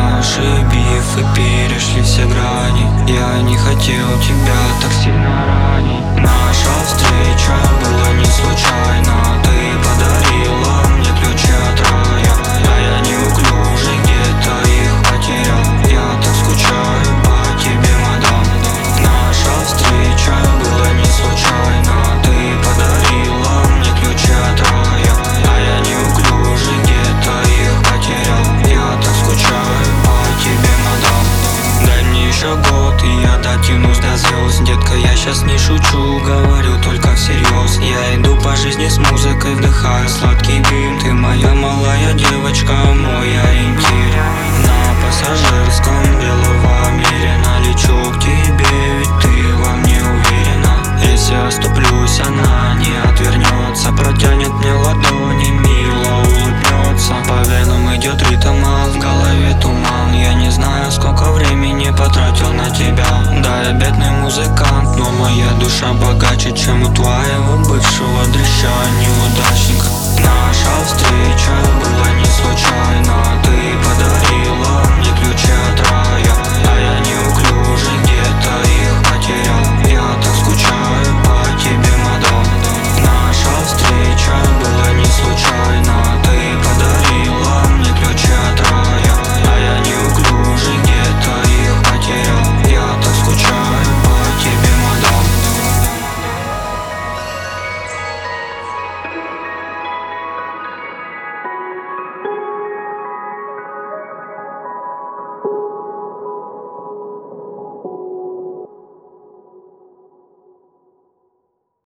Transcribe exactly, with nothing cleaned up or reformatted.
Наши бифы перешли все грани. Я не хотел тебя так сильно ранить. Наша встреча была не случайна. Ты подарила мне ключи от рая, а я неуклюже где-то их потерял. Я так скучаю по тебе, мадам. Наша встреча была не случайна. Ты подарила мне ключи от рая, а я неуклюже где-то их потерял. Я так скучаю по тебе, мадам. Дай мне еще год, и я дотянусь до звезд. Детка, я сейчас не шучу, говорю только всерьез. Я иду по жизни с музыкой, вдыхаю сладкий дым. Ты моя малая девочка, мой ориентир. На пассажирском белого Мирина лечу к тебе, ведь ты во мне уверена. Если оступлюсь, она не отвернется, протянет мне ладони, мило улыбнется. По венам идет ритм, а в голове туман. Я не знаю, сколько времени потратил на тебя. Да, я бедный музыкант, но моя душа богаче, чем у твоего бывшего дрища неудачника. Наша встреча